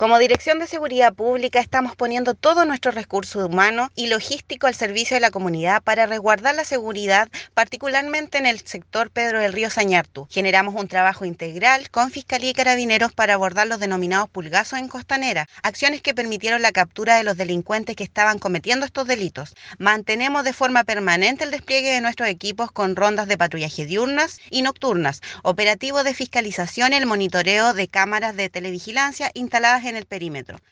Como Dirección de Seguridad Pública estamos poniendo todo nuestro recurso humano y logístico al servicio de la comunidad para resguardar la seguridad, particularmente en el sector Pedro del Río Sañartu. Generamos un trabajo integral con Fiscalía y Carabineros para abordar los denominados pulgazos en Costanera, acciones que permitieron la captura de los delincuentes que estaban cometiendo estos delitos. Mantenemos de forma permanente el despliegue de nuestros equipos con rondas de patrullaje diurnas y nocturnas, operativo de fiscalización y el monitoreo de cámaras de televigilancia instaladas en el perímetro.